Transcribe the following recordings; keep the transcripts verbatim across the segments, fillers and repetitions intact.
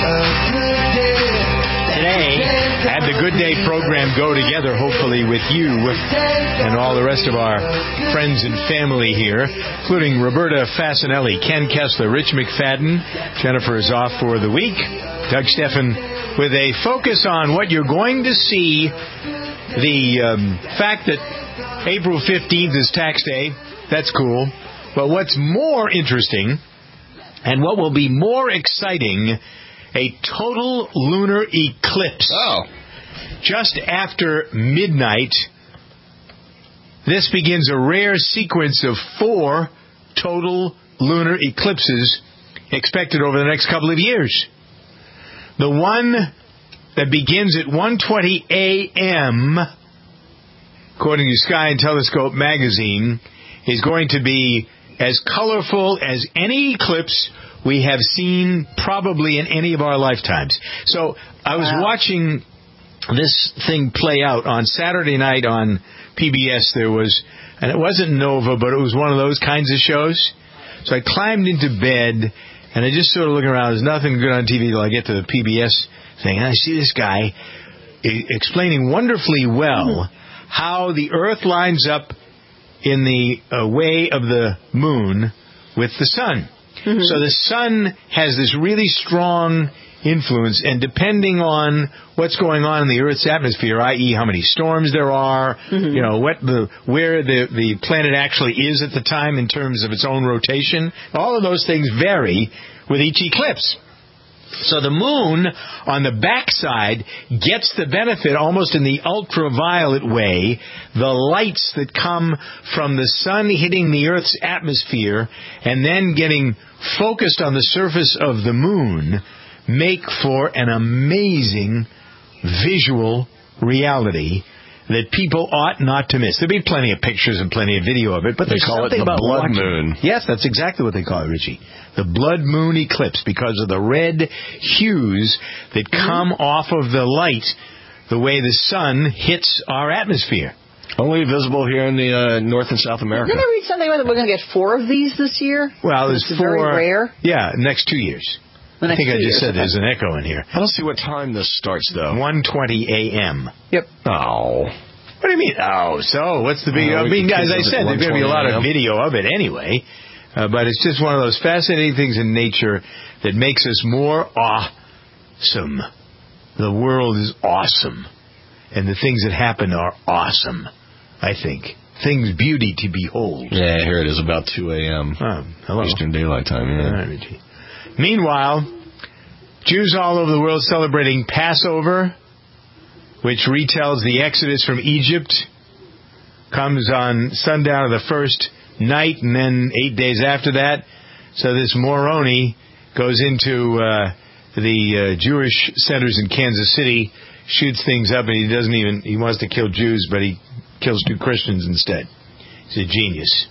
Today, had the Good Day program go together, hopefully with you and all the rest of our friends and family here, including Roberta Fasinelli, Ken Kessler, Rich McFadden. Jennifer is off for the week. Doug Steffen with a focus on what you're going to see. The um, fact that April fifteenth is tax day, that's cool. But what's more interesting, and what will be more exciting, a total lunar eclipse. Oh. Just after midnight, this begins a rare sequence of four total lunar eclipses expected over the next couple of years. The one that begins at one twenty a.m., according to Sky and Telescope magazine, is going to be as colorful as any eclipse we have seen probably in any of our lifetimes. So I was wow. watching this thing play out on Saturday night on P B S. There was, and it wasn't Nova, but it was one of those kinds of shows. So I climbed into bed, and I just sort of looking around. There's nothing good on T V till I get to the P B S thing, and I see this guy explaining wonderfully well how the Earth lines up in the uh, way of the moon with the sun. Mm-hmm. So the sun has this really strong influence, and depending on what's going on in the Earth's atmosphere, that is how many storms there are, mm-hmm. you know, what the where the, the planet actually is at the time in terms of its own rotation, all of those things vary with each eclipse. So the moon on the backside gets the benefit almost in the ultraviolet way. The lights that come from the sun hitting the Earth's atmosphere and then getting focused on the surface of the moon make for an amazing visual reality that people ought not to miss. There'll be plenty of pictures and plenty of video of it, but they there's call something it the about blood watching. moon. Yes, that's exactly what they call it, Richie. The blood moon eclipse, because of the red hues that come mm-hmm. off of the light, the way the sun hits our atmosphere. Only visible here in the uh, North and South America. Didn't I read something about that we're going to get four of these this year? Well, there's it's four. Very rare. Yeah, next two years. The I think I just years, said okay. there's an echo in here. I don't see what time this starts, though. one twenty a.m. Yep. Oh. What do you mean? Oh, so what's the big... Oh, I mean, as I said, there's going to be a lot of video of it anyway. Uh, but it's just one of those fascinating things in nature that makes us more awesome. The world is awesome. And the things that happen are awesome, I think. Things beauty to behold. Yeah, here it is, about two a.m. Oh, hello. Eastern Daylight Time, yeah. Right. Meanwhile, Jews all over the world celebrating Passover, which retells the Exodus from Egypt, comes on sundown of the first night and then eight days after that. So this Moroni goes into uh, the uh, Jewish centers in Kansas City, shoots things up, and he doesn't even, he wants to kill Jews, but he kills two Christians instead. He's a genius.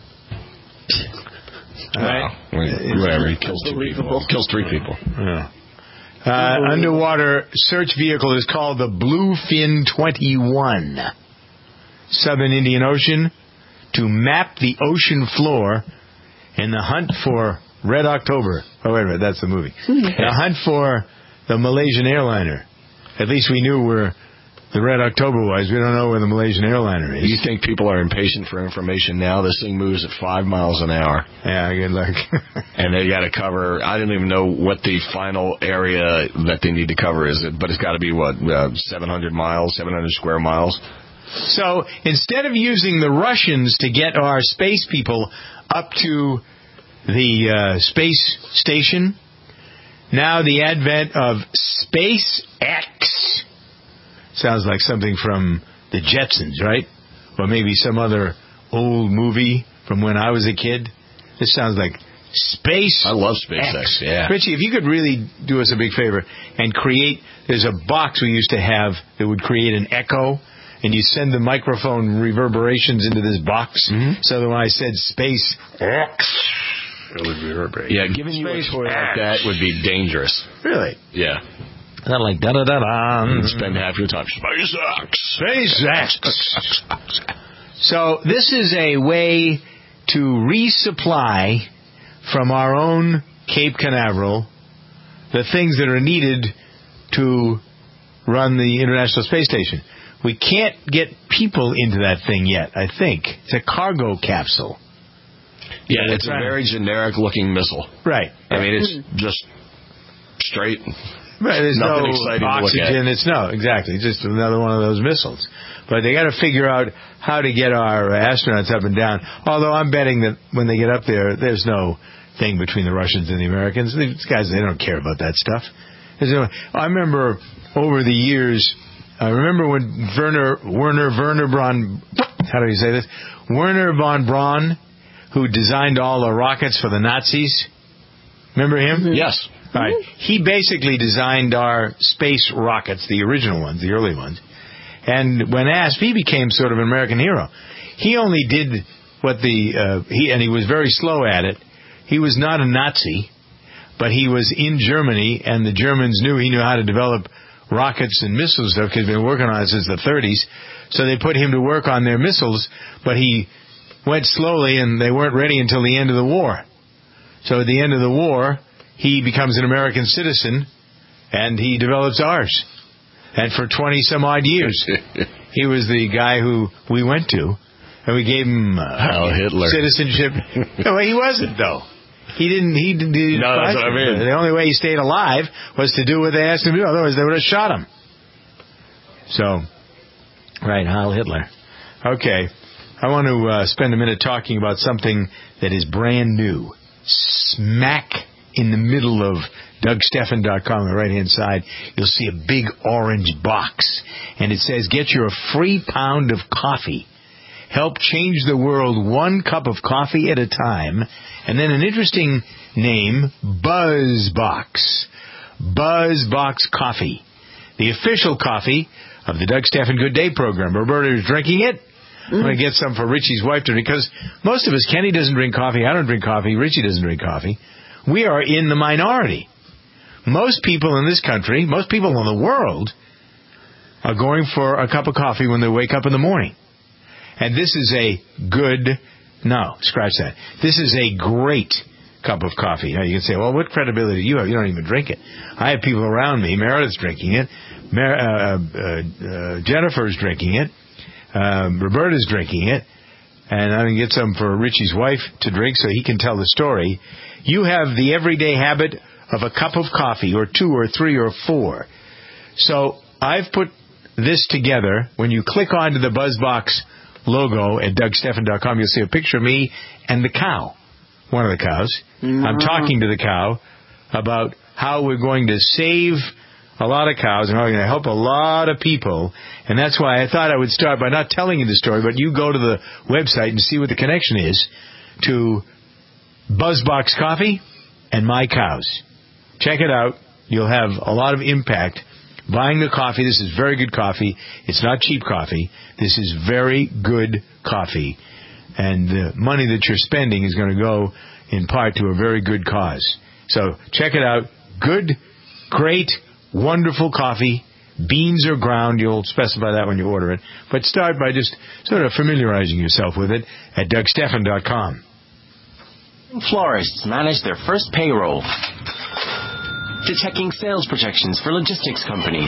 Wow. Right? Whatever, he kills two people. Kills three people. Yeah. Uh, underwater search vehicle is called the Bluefin twenty-one. Southern Indian Ocean to map the ocean floor in the hunt for Red October. Oh, wait a minute, that's the movie. The hunt for the Malaysian airliner. At least we knew where the Red October was. We don't know where the Malaysian airliner is. You think people are impatient for information now? This thing moves at five miles an hour. Yeah, good luck. And they got to cover, I don't even know what the final area that they need to cover is, but it's got to be, what, uh, seven hundred miles, seven hundred square miles? So instead of using the Russians to get our space people up to the uh, space station, now the advent of SpaceX sounds like something from the Jetsons, right? Or maybe some other old movie from when I was a kid. This sounds like Space. I love SpaceX, yeah. Richie, if you could really do us a big favor and create, there's a box we used to have that would create an echo, and you send the microphone reverberations into this box, mm-hmm. so that when I said Space X, it would reverberate. Yeah, giving you a toy like that would be dangerous. Really? Yeah. Not like da-da-da-da. You spend half your time, SpaceX. SpaceX. So this is a way to resupply from our own Cape Canaveral the things that are needed to run the International Space Station. We can't get people into that thing yet, I think. It's a cargo capsule. Yeah, it's a very generic-looking missile. Right. I mean, it's just straight. Right, there's nothing no exciting oxygen. to look at. It's no, exactly. It's just another one of those missiles. But they got to figure out how to get our astronauts up and down. Although I'm betting that when they get up there, there's no thing between the Russians and the Americans. These guys, they don't care about that stuff. There's no, I remember over the years, I remember when Werner, Werner, Werner Braun, how do you say this? Werner von Braun, who designed all the rockets for the Nazis. Remember him? Mm-hmm. Yes. All right. He basically designed our space rockets, the original ones, the early ones. And when asked, he became sort of an American hero. He only did what the, uh, he and he was very slow at it. He was not a Nazi, but he was in Germany, and the Germans knew he knew how to develop rockets and missiles stuff because they've been working on it since the thirties. So they put him to work on their missiles, but he went slowly, and they weren't ready until the end of the war. So at the end of the war, he becomes an American citizen, and he develops ours. And for twenty-some-odd years, he was the guy who we went to, and we gave him uh, Heil Hitler. citizenship. No, he wasn't, though. He didn't. He didn't. He no, that's what I mean. The only way he stayed alive was to do what they asked him to do. Otherwise, they would have shot him. So, right, Heil Hitler. Okay, I want to uh, spend a minute talking about something that is brand new. Smack in the middle of Doug Stephan dot com on the right-hand side, you'll see a big orange box, and it says, get your free pound of coffee. Help change the world one cup of coffee at a time. And then an interesting name, BuzzBox. BuzzBox Coffee. The official coffee of the Doug Stephan Good Day program. Roberta is drinking it. I'm going to get some for Richie's wife to drink, because most of us, Kenny doesn't drink coffee, I don't drink coffee, Richie doesn't drink coffee. We are in the minority. Most people in this country, most people in the world, are going for a cup of coffee when they wake up in the morning. And this is a good, no, scratch that. This is a great cup of coffee. Now you can say, well, what credibility do you have? You don't even drink it. I have people around me. Meredith's drinking it. Mer- uh, uh, uh, Jennifer's drinking it. Um, Roberta's drinking it. And I'm going to get some for Richie's wife to drink so he can tell the story. You have the everyday habit of a cup of coffee, or two, or three, or four. So I've put this together. When you click onto the BuzzBox logo at Doug Stephan dot com, you'll see a picture of me and the cow, one of the cows. Mm-hmm. I'm talking to the cow about how we're going to save a lot of cows and how we're going to help a lot of people. And that's why I thought I would start by not telling you the story, but you go to the website and see what the connection is to BuzzBox Coffee and My Cows. Check it out. You'll have a lot of impact buying the coffee. This is very good coffee. It's not cheap coffee. This is very good coffee. And the money that you're spending is going to go in part to a very good cause. So check it out. Good, great, wonderful coffee. Beans are ground. You'll specify that when you order it. But start by just sort of familiarizing yourself with it at Doug Stephan dot com. Florists manage their first payroll, to checking sales projections for logistics companies,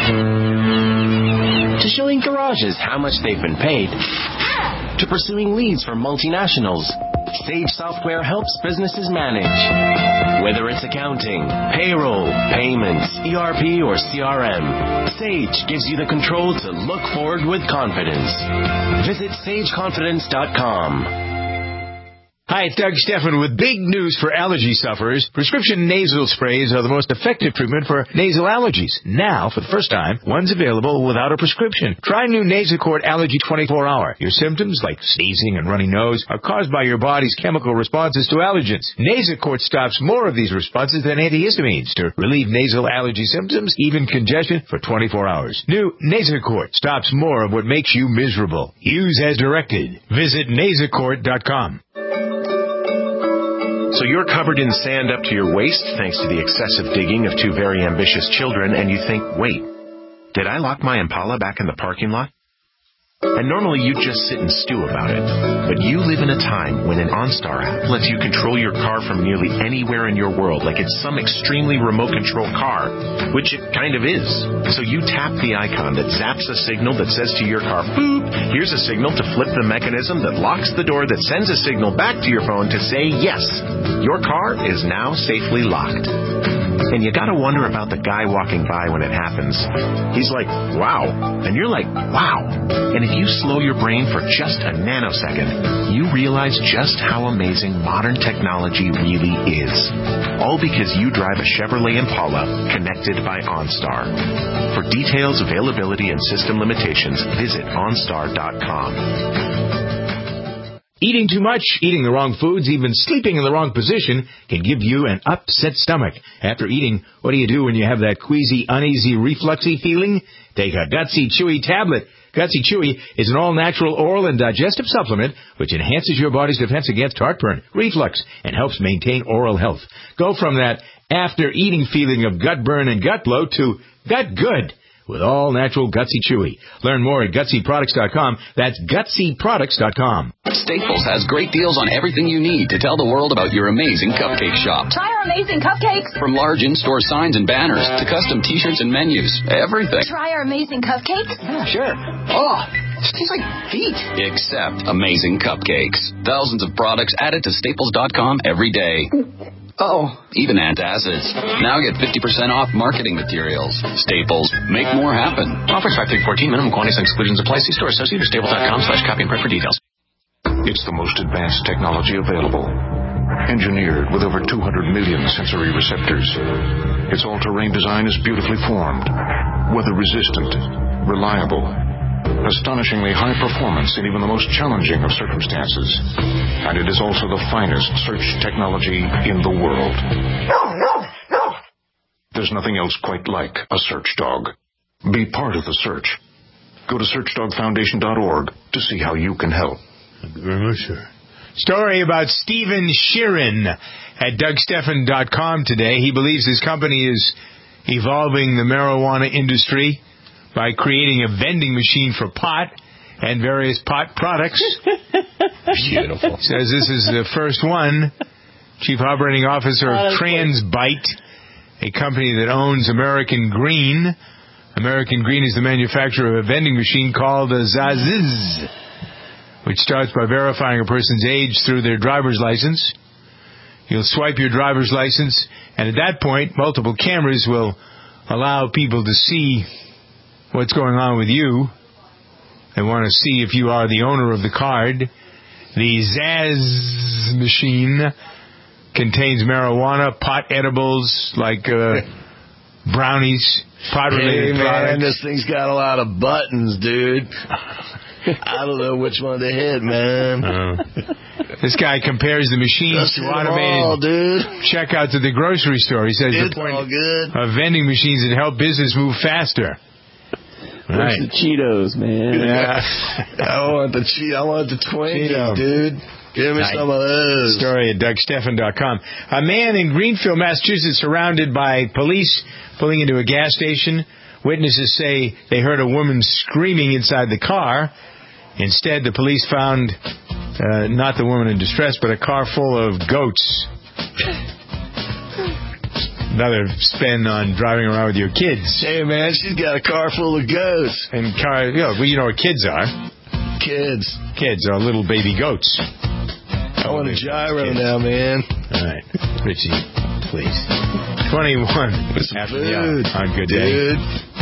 to showing garages how much they've been paid, to pursuing leads for multinationals. Sage Software helps businesses manage. Whether it's accounting, payroll, payments, E R P, or C R M, Sage gives you the control to look forward with confidence. Visit sage confidence dot com. Hi, it's Doug Stephan with big news for allergy sufferers. Prescription nasal sprays are the most effective treatment for nasal allergies. Now, for the first time, one's available without a prescription. Try new Nasacort Allergy twenty-four hour. Your symptoms, like sneezing and runny nose, are caused by your body's chemical responses to allergens. Nasacort stops more of these responses than antihistamines to relieve nasal allergy symptoms, even congestion, for twenty-four hours. New Nasacort stops more of what makes you miserable. Use as directed. Visit nasacort dot com. So you're covered in sand up to your waist thanks to the excessive digging of two very ambitious children, and you think, wait, did I lock my Impala back in the parking lot? And normally you'd just sit and stew about it. But you live in a time when an OnStar app lets you control your car from nearly anywhere in your world, like it's some extremely remote control car, which it kind of is. So you tap the icon that zaps a signal that says to your car, boop, here's a signal to flip the mechanism that locks the door that sends a signal back to your phone to say, yes, your car is now safely locked. And you gotta wonder about the guy walking by when it happens. He's like, wow. And you're like, wow. And if you slow your brain for just a nanosecond, you realize just how amazing modern technology really is. All because you drive a Chevrolet Impala connected by OnStar. For details, availability, and system limitations, visit OnStar dot com. Eating too much, eating the wrong foods, even sleeping in the wrong position can give you an upset stomach. After eating, what do you do when you have that queasy, uneasy, refluxy feeling? Take a Gutsy Chewy tablet. Gutsy Chewy is an all-natural oral and digestive supplement which enhances your body's defense against heartburn, reflux, and helps maintain oral health. Go from that after-eating feeling of gut burn and gut bloat to gut good with all-natural Gutsy Chewy. Learn more at Gutsy Products dot com. That's Gutsy Products dot com. Staples has great deals on everything you need to tell the world about your amazing cupcake shop. Try our amazing cupcakes. From large in-store signs and banners to custom T-shirts and menus, everything. Try our amazing cupcakes. Yeah, sure. Oh, it tastes like feet. Except amazing cupcakes. Thousands of products added to Staples dot com every day. Oh, even antacids. Now get fifty percent off marketing materials. Staples. Make more happen. Offers five through fourteen. Minimum quantities and exclusions apply. See store associate or staples dot com slash copy and print for details. It's the most advanced technology available. Engineered with over two hundred million sensory receptors. Its all-terrain design is beautifully formed, weather-resistant, reliable, astonishingly high performance in even the most challenging of circumstances. And it is also the finest search technology in the world. There's nothing else quite like a search dog. Be part of the search. Go to search dog foundation dot org to see how you can help. Thank you very much, sir. Story about Stephen Sheeran at Doug Stephan dot com today. He believes his company is evolving the marijuana industry by creating a vending machine for pot and various pot products. Beautiful. Says this is the first one. Chief Operating Officer of Transbite, a company that owns American Green. American Green is the manufacturer of a vending machine called a Zaziz, which starts by verifying a person's age through their driver's license. You'll swipe your driver's license, and at that point, multiple cameras will allow people to see what's going on with you. They want to see if you are the owner of the card. The Zaz machine contains marijuana, pot edibles like uh, brownies, pot-related hey, products. Man, this thing's got a lot of buttons, dude. I don't know which one to hit, man. Uh, this guy compares the machines to automated all, dude. checkouts at the grocery store. He says it's the point all good. of vending machines that help business move faster. Where's Right. the Cheetos, man? Yeah. I want the cheat. I want the Twinkie, Cheeto. dude. Give me Nice. some of those. Story at Doug Stephan dot com. A man in Greenfield, Massachusetts, surrounded by police pulling into a gas station. Witnesses say they heard a woman screaming inside the car. Instead, the police found uh, not the woman in distress, but a car full of goats. Another spin on driving around with your kids. Hey, man, she's got a car full of goats. And car, you know, well, you know what kids are. Kids. Kids are little baby goats. I want a gyro now, man. All right. Richie, please. twenty-one With some after food, the hour on Good Day. dude.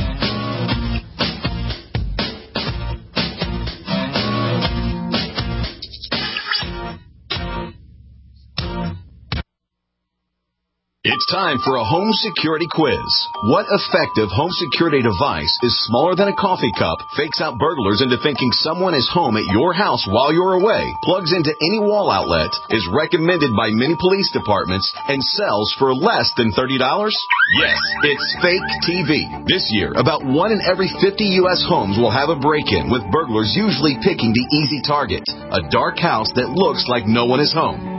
It's time for a home security quiz. What effective home security device is smaller than a coffee cup, fakes out burglars into thinking someone is home at your house while you're away, plugs into any wall outlet, is recommended by many police departments, and sells for less than thirty dollars? Yes, it's Fake T V. This year, about one in every fifty U S homes will have a break-in, with burglars usually picking the easy target, a dark house that looks like no one is home.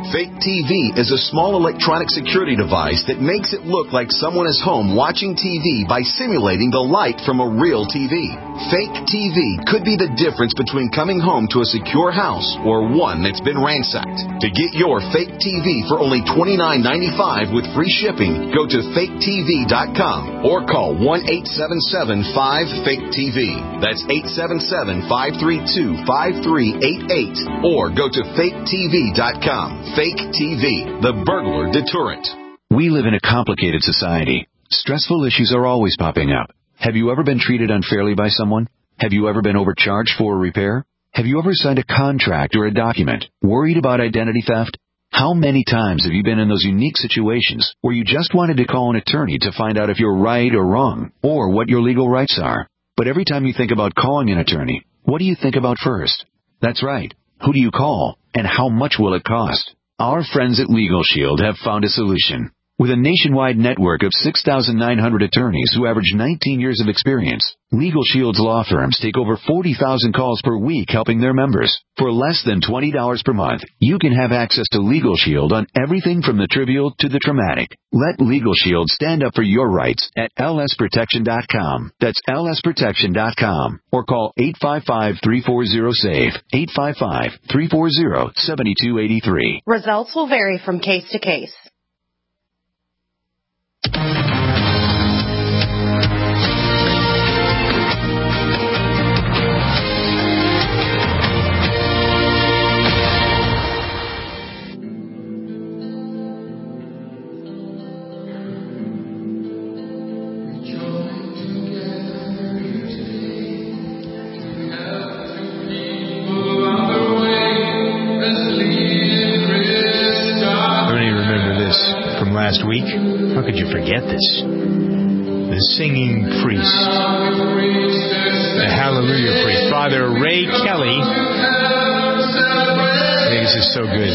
Fake T V is a small electronic security device that makes it look like someone is home watching T V by simulating the light from a real T V. Fake T V could be the difference between coming home to a secure house or one that's been ransacked. To get your fake T V for only twenty-nine ninety-five with free shipping, go to fake T V dot com or call one eight seven seven five fake T V. That's eight seven seven, five three two, five three eight eight or go to fake T V dot com. Fake T V, the burglar deterrent. We live in a complicated society. Stressful issues are always popping up. Have you ever been treated unfairly by someone? Have you ever been overcharged for a repair? Have you ever signed a contract or a document worried about identity theft? How many times have you been in those unique situations where you just wanted to call an attorney to find out if you're right or wrong or what your legal rights are? But every time you think about calling an attorney, what do you think about first? That's right. Who do you call, and how much will it cost? Our friends at Legal Shield have found a solution. With a nationwide network of six thousand nine hundred attorneys who average nineteen years of experience, Legal Shield's law firms take over forty thousand calls per week helping their members. For less than twenty dollars per month, you can have access to Legal Shield on everything from the trivial to the traumatic. Let Legal Shield stand up for your rights at L S protection dot com. That's L S protection dot com. Or call eight five five, three four zero, S A V E, eight five five, three four zero, seven two eight three. Results will vary from case to case. Last week. How could you forget this? The singing priest, the hallelujah priest, Father Ray Kelly. I think this is so good.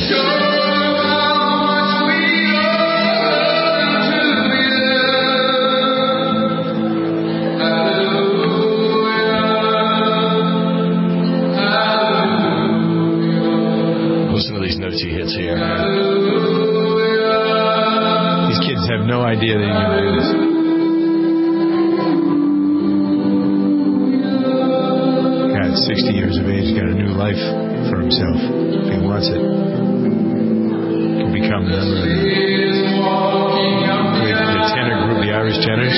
Listen to these notes he hits here. Have no idea that he can do this. God, sixty years of age, got a new life for himself if he wants it. Can become a member of the, the tenor group, the Irish tenors.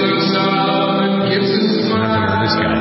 Nothing on this guy.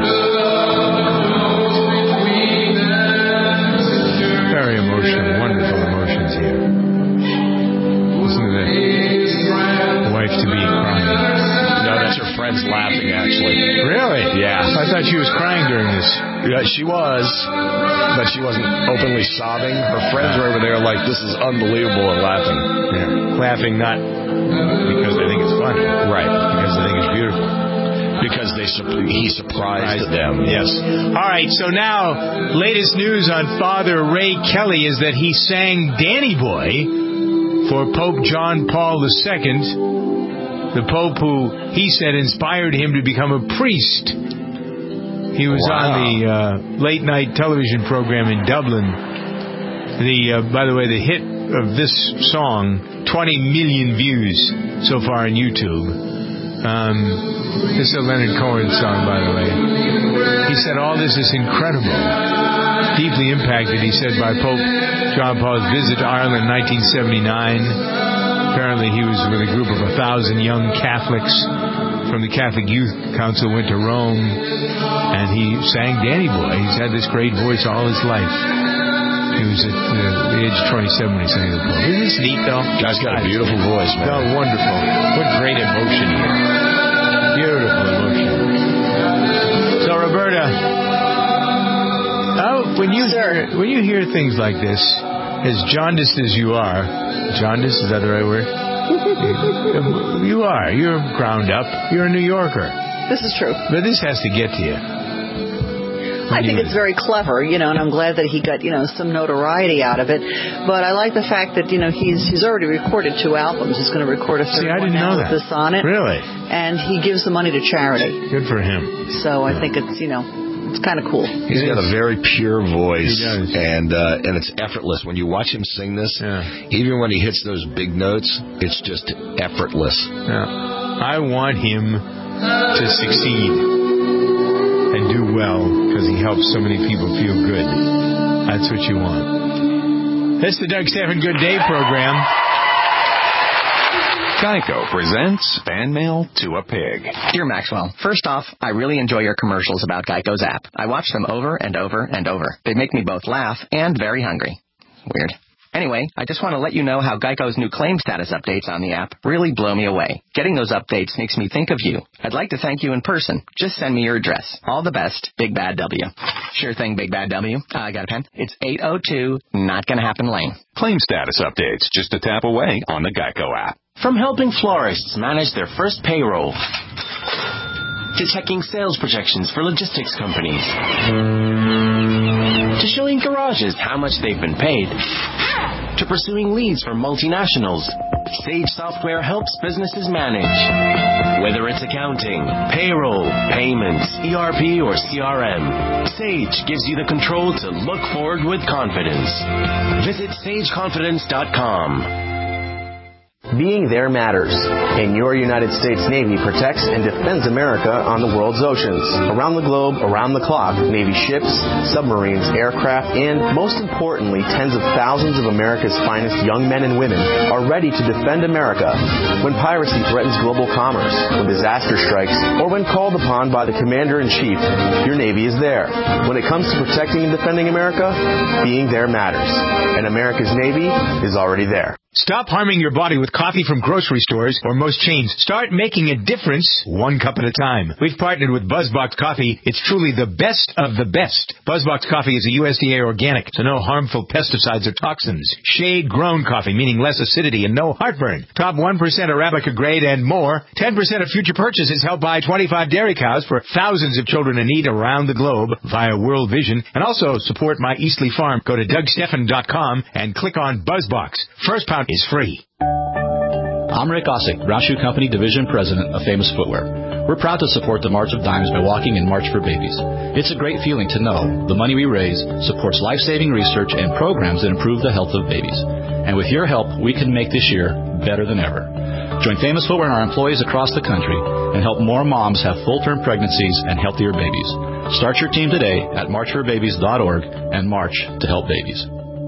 Very emotional, wonderful emotions here. Listen to that. Wife to be crying. No, that's her friends laughing, actually. Really? Yeah. I thought she was crying during this. Yeah, she was, but she wasn't openly sobbing. Her friends were over there like, this is unbelievable, and laughing. Yeah. Laughing not because they think it's funny. Right. Because they think it's beautiful. Because they he surprised them. Yes. All right, so now, latest news on Father Ray Kelly is that he sang Danny Boy for Pope John Paul the Second, the Pope who, he said, inspired him to become a priest. He was wow. on the uh, late-night television program in Dublin. The, uh, by the way, the hit of this song, twenty million views so far on YouTube. Um, this is a Leonard Cohen song, by the way. He said, all this is incredible. Deeply impacted, he said, by Pope John Paul's visit to Ireland in nineteen seventy-nine. Apparently he was with a group of a thousand young Catholics from the Catholic Youth Council, went to Rome, and he sang Danny Boy. He's had this great voice all his life. He was at uh, the age of twenty-seven when he sang the Pope. Isn't this neat, though? Guy's got a beautiful voice, man. Oh, wonderful. What great emotion here. Beautiful emotion. So, Roberta, oh, when you hear, when you hear things like this, as jaundiced as you are, jaundiced, is that the right word? You are. You're ground up. You're a New Yorker. This is true. But this has to get to you. I think it's very clever, you know, and I'm glad that he got, you know, some notoriety out of it. But I like the fact that, you know, he's he's already recorded two albums. He's going to record a third See, I one didn't now know with that. this on it. Really? And he gives the money to charity. Good for him. So I yeah. think it's, you know, It's kind of cool. He's got a very pure voice, He does. and uh, and it's effortless. When you watch him sing this, Yeah. even when he hits those big notes, it's just effortless. Yeah. I want him to succeed and do well because he helps so many people feel good. That's what you want. This is the Doug Stephan Good Day program. Geico presents Fan Mail to a Pig. Dear Maxwell, first off, I really enjoy your commercials about Geico's app. I watch them over and over and over. They make me both laugh and very hungry. Weird. Anyway, I just want to let you know how Geico's new claim status updates on the app really blow me away. Getting those updates makes me think of you. I'd like to thank you in person. Just send me your address. All the best, Big Bad W. Sure thing, Big Bad W. Uh, I got a pen. It's eight oh two Not Gonna Happen Lane. Claim status updates just a tap away on the Geico app. From helping florists manage their first payroll, to checking sales projections for logistics companies, to showing garages how much they've been paid, to pursuing leads for multinationals, Sage Software helps businesses manage. Whether it's accounting, payroll, payments, E R P, or C R M, Sage gives you the control to look forward with confidence. Visit sage confidence dot com. Being there matters, and your United States Navy protects and defends America on the world's oceans. Around the globe, around the clock, Navy ships, submarines, aircraft, and, most importantly, tens of thousands of America's finest young men and women are ready to defend America when piracy threatens global commerce, when disaster strikes, or when called upon by the Commander-in-Chief. Your Navy is there. When it comes to protecting and defending America, being there matters, and America's Navy is already there. Stop harming your body with coffee from grocery stores or most chains. Start making a difference one cup at a time. We've partnered with BuzzBox Coffee. It's truly the best of the best. BuzzBox Coffee is a U S D A organic, so no harmful pesticides or toxins. Shade-grown coffee, meaning less acidity and no heartburn. Top one percent Arabica grade and more. ten percent of future purchases help buy twenty-five dairy cows for thousands of children in need around the globe via World Vision. And also support my Eastleigh Farm. Go to doug stephan dot com and click on BuzzBox. First pound is free. I'm Rick Ossick, Brown Shoe Company Division President of Famous Footwear. We're proud to support the March of Dimes by walking in March for Babies. It's a great feeling to know the money we raise supports life-saving research and programs that improve the health of babies. And with your help, we can make this year better than ever. Join Famous Footwear and our employees across the country and help more moms have full-term pregnancies and healthier babies. Start your team today at march for babies dot org and march to help babies.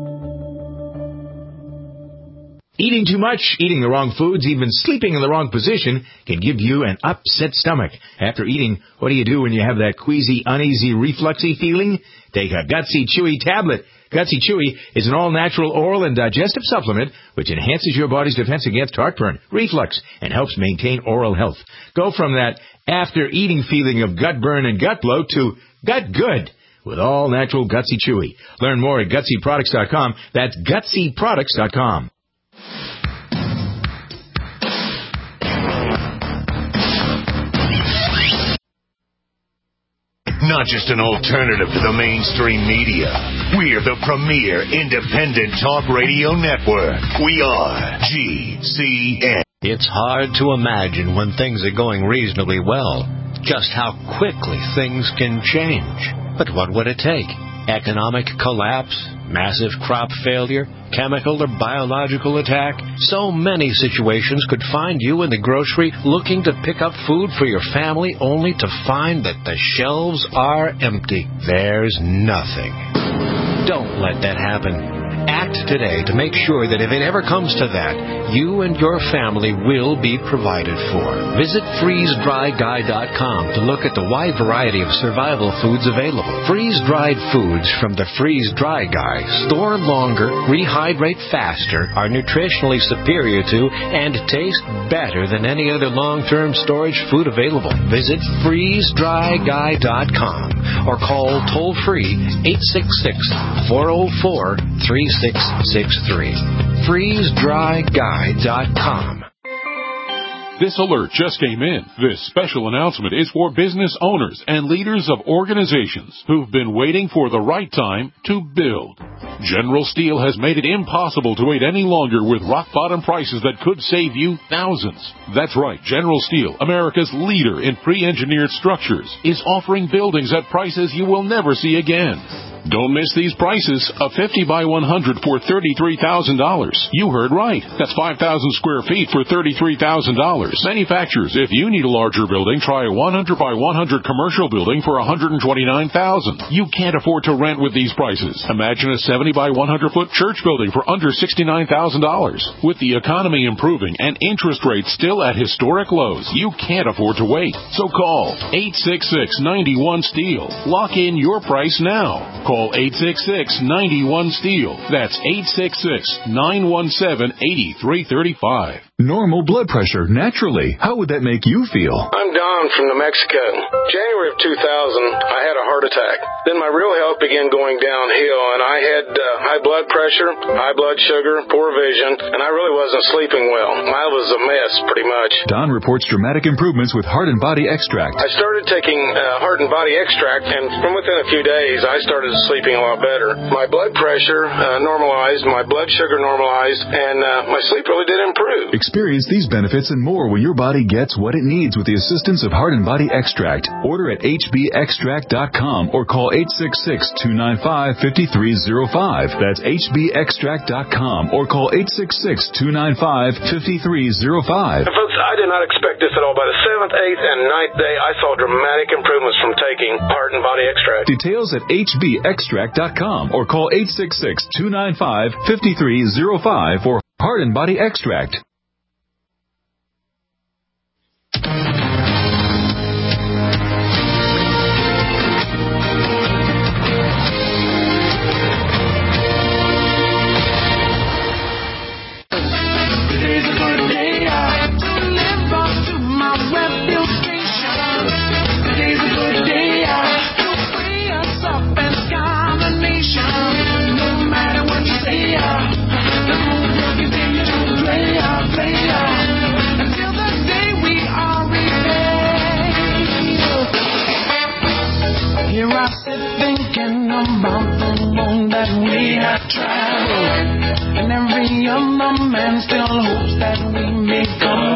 Eating too much, eating the wrong foods, even sleeping in the wrong position can give you an upset stomach. After eating, what do you do when you have that queasy, uneasy, refluxy feeling? Take a Gutsy Chewy tablet. Gutsy Chewy is an all-natural oral and digestive supplement which enhances your body's defense against heartburn, reflux, and helps maintain oral health. Go from that after-eating feeling of gut burn and gut bloat to gut good with all-natural Gutsy Chewy. Learn more at gutsy products dot com. That's gutsy products dot com. Not just an alternative to the mainstream media. We're the premier independent talk radio network. We are G C N. It's hard to imagine when things are going reasonably well just how quickly things can change. But what would it take? Economic collapse? Massive crop failure? Chemical or biological attack? So many situations could find you in the grocery looking to pick up food for your family only to find that the shelves are empty. There's nothing. Don't let that happen. Act today to make sure that if it ever comes to that, you and your family will be provided for. Visit freeze dry guy dot com to look at the wide variety of survival foods available. Freeze-dried foods from the Freeze Dry Guy store longer, rehydrate faster, are nutritionally superior to, and taste better than any other long-term storage food available. Visit freeze dry guy dot com or call toll-free eight six six, four oh four, three six six three. freeze dry guy dot com. This alert just came in. This special announcement is for business owners and leaders of organizations who've been waiting for the right time to build. General Steel has made it impossible to wait any longer with rock-bottom prices that could save you thousands. That's right. General Steel, America's leader in pre-engineered structures, is offering buildings at prices you will never see again. Don't miss these prices. A fifty by one hundred for thirty-three thousand dollars. You heard right. That's five thousand square feet for thirty-three thousand dollars. Manufacturers, if you need a larger building, try a one hundred by one hundred commercial building for one hundred twenty-nine thousand dollars. You can't afford to rent with these prices. Imagine a seventy by one hundred foot church building for under sixty-nine thousand dollars. With the economy improving and interest rates still at historic lows, you can't afford to wait. So call eight six six, nine one, STEEL. Lock in your price now. Call eight six six, nine one, STEEL. That's eight six six, nine one seven, eight three three five. Normal blood pressure, naturally. How would that make you feel? I'm Don from New Mexico. January of two thousand, I had a heart attack. Then my real health began going downhill, and I had uh, high blood pressure, high blood sugar, poor vision, and I really wasn't sleeping well. I was a mess, pretty much. Don reports dramatic improvements with Heart and Body Extract. I started taking uh, Heart and Body Extract, and from within a few days, I started sleeping a lot better. My blood pressure uh, normalized, my blood sugar normalized, and uh, my sleep really did improve. Experience these benefits and more when your body gets what it needs with the assistance of Heart and Body Extract. Order at H B extract dot com or call eight six six, two nine five, five three zero five. That's H B extract dot com or call eight six six, two nine five, five three zero five. And folks, I did not expect this at all. By the seventh, eighth, and ninth day, I saw dramatic improvements from taking Heart and Body Extract. Details at H B extract dot com or call eight six six, two nine five, five three zero five for Heart and Body Extract. About the road that we have traveled, and every other man still hopes that we may come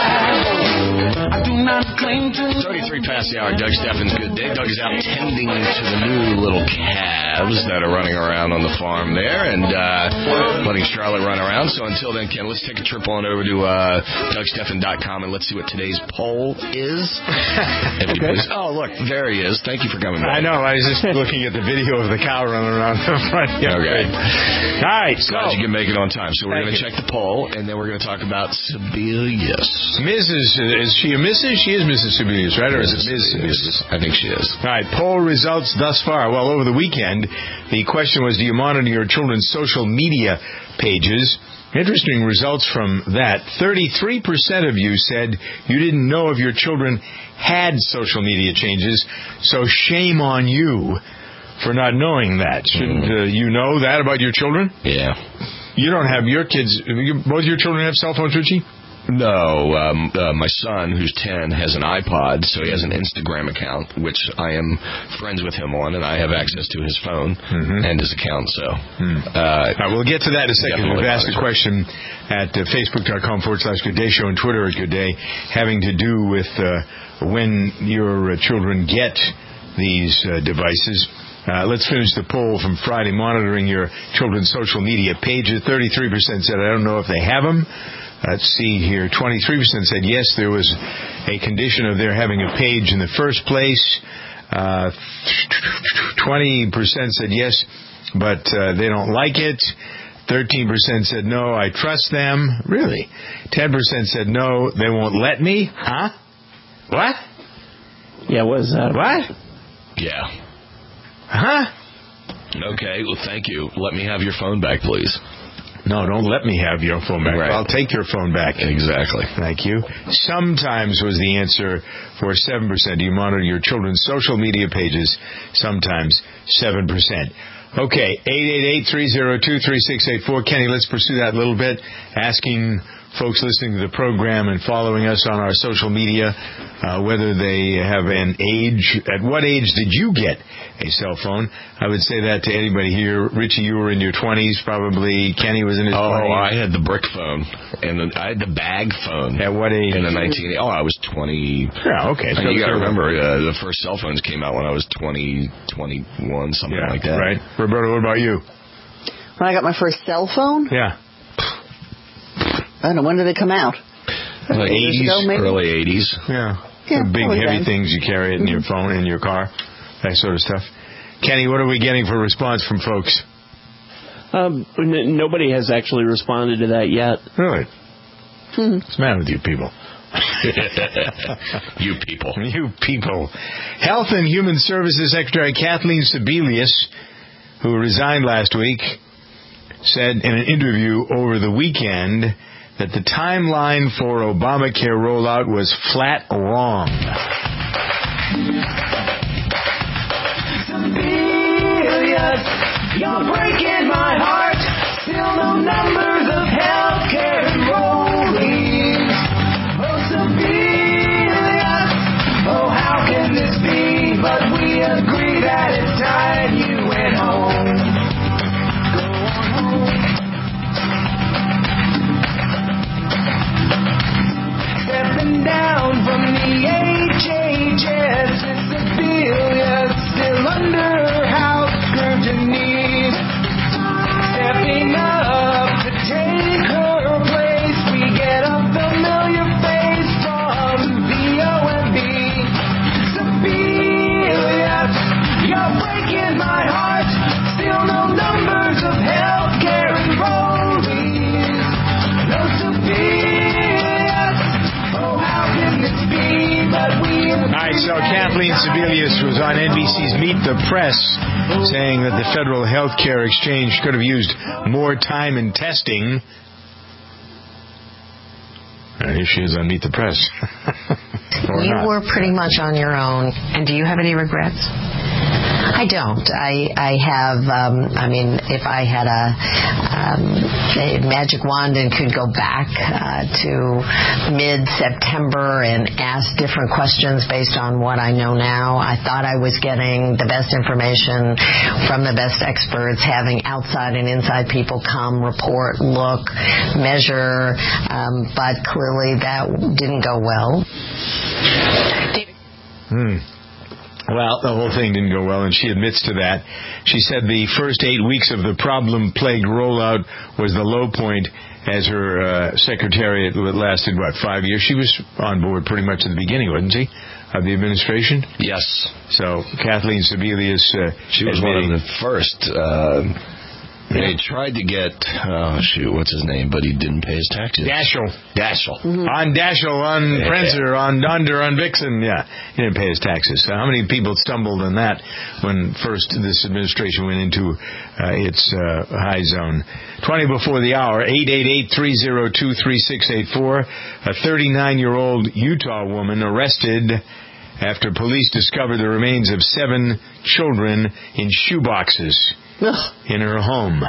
unraveled. I do not claim to. thirty-three past the hour. Doug Steffens, good day. Doug is out tending to the new little calves that are running around on the farm there, and uh, letting Charlotte run around. So until then, Ken, let's take a trip on over to uh, Doug Steffen dot com and let's see what today's poll is. Okay. Oh, look, there he is. Thank you for coming back. I know. I was just looking at the video of the cow running around the front. Yeah, okay. All right. So glad you can make it on time. So we're going to check the poll, and then we're going to talk about Sebelius. Missus Is she a Missus She is Missus Sebelius, right? Or is it Miz Sebelius? I think she is. All right. Poll results thus far. Well, over the weekend, the question was, do you monitor your children's social media pages? Interesting results from that. thirty-three percent of you said you didn't know if your children had social media changes, so shame on you for not knowing that. Shouldn't uh, you know that about your children? Yeah. You don't have your kids, you, both your children have cell phones, Richie? No, um, uh, my son, who's ten, has an iPod, so he has an Instagram account, which I am friends with him on, and I have access to his phone mm-hmm. and his account. So, mm. uh, right, we'll get to that in a second. We've asked a question at uh, facebook.com forward slash Good Day Show and Twitter at Good Day, having to do with uh, when your uh, children get these uh, devices. Uh, let's finish the poll from Friday. Monitoring your children's social media pages. thirty-three percent said, I don't know if they have them. Let's see here. twenty-three percent said yes, there was a condition of their having a page in the first place. Uh, twenty percent said yes, but uh, they don't like it. thirteen percent said no, I trust them. Really? ten percent said no, they won't let me. Huh? What? Yeah, what is that? What? Yeah. Huh? Okay, well, thank you. Let me have your phone back, please. No, don't let me have your phone back. Right. I'll take your phone back. Exactly. Thank you. Sometimes was the answer for seven percent. Do you monitor your children's social media pages? Sometimes seven percent. Okay, eight eight eight, three oh two, three six eight four. Kenny, let's pursue that a little bit. Asking folks listening to the program and following us on our social media, uh, whether they have an age. At what age did you get a cell phone? I would say that to anybody here. Richie, you were in your twenties, probably. Kenny was in his oh, twenties. Oh, I had the brick phone, and the, I had the bag phone. At what age? In the nineteen. Oh, I was twenty. Yeah, okay. So you got to remember, uh, the first cell phones came out when I was twenty, twenty-one, something yeah, like that. Right. Roberto, what about you? When I got my first cell phone? Yeah. I don't know, when did they come out? Like eighties, ago, early eighties. Yeah. yeah the big, heavy then. things you carry it in mm-hmm. your phone, in your car, that sort of stuff. Kenny, what are we getting for response from folks? Um, n- nobody has actually responded to that yet. Really? Mm-hmm. What's the matter with you people? you people. You people. Health and Human Services Secretary Kathleen Sebelius, who resigned last week, said in an interview over the weekend that the timeline for Obamacare rollout was flat wrong. Sebelius, you're breaking my heart. Still no numbers of healthcare enrollees. Oh, Sebelius, oh, how can this be? But we agree that it's time you went home. Stepping down from the H H S, it's Sebelius, still under house scrutiny. Stepping up to take her place, we get a familiar face from the O M B. Sebelius, you're breaking my heart. Still no numbers of healthcare enrollees. No Sebelius, oh how can this be? But we. All right, so Kathleen Sebelius was on N B C's Meet the Press saying that the Federal Health Care Exchange could have used more time in testing. And here she is on Meet the Press. You not. were pretty much on your own. And do you have any regrets? I don't. I I have. Um, I mean, if I had a, um, a magic wand and could go back uh, to mid-September and ask different questions based on what I know now, I thought I was getting the best information from the best experts, having outside and inside people come, report, look, measure. Um, but clearly that didn't go well. Hmm. Well, the whole thing didn't go well, and she admits to that. She said the first eight weeks of the problem-plagued rollout was the low point, as her uh, secretariat lasted, what, five years? She was on board pretty much at the beginning, wasn't she, of the administration? Yes. So Kathleen Sebelius... Uh, she was one of the first... Uh They tried to get, oh, shoot, what's his name? But he didn't pay his taxes. Daschle. Daschle. Mm-hmm. On Daschle, on Prancer, on Donder, on Vixen. Yeah, he didn't pay his taxes. So how many people stumbled in that when first this administration went into uh, its uh, high zone? twenty before the hour, eight eight eight, three oh two, three six eight four. A thirty-nine-year-old Utah woman arrested after police discovered the remains of seven children in shoeboxes in her home.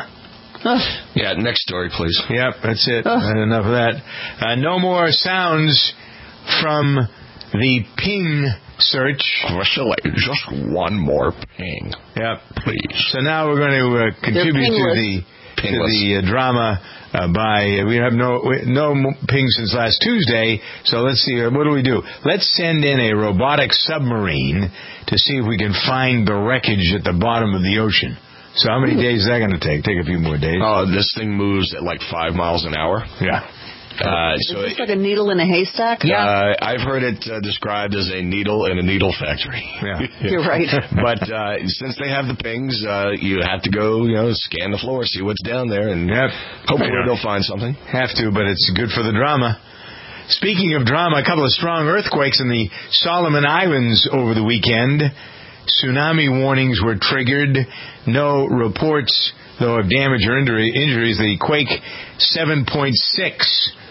Yeah, next story, please. Yep, that's it. Enough of that. Uh, no more sounds from the ping search. Just one more ping. Yep. Please. So now we're going to uh, contribute to the to the uh, drama uh, by, uh, we have no no ping since last Tuesday, so let's see, uh, what do we do? Let's send in a robotic submarine to see if we can find the wreckage at the bottom of the ocean. So how many days is that going to take? Take a few more days. Oh, this thing moves at like five miles an hour. Yeah. Uh, is so this like a needle in a haystack? Yeah. Uh, I've heard it uh, described as a needle in a needle factory. Yeah. You're right. But uh, since they have the pings, uh, you have to go, you know, scan the floor, see what's down there, and yep. hopefully yeah. they'll find something. Have to, but it's good for the drama. Speaking of drama, a couple of strong earthquakes in the Solomon Islands over the weekend. Tsunami warnings were triggered. No reports, though, of damage or injuries. The quake, seven point six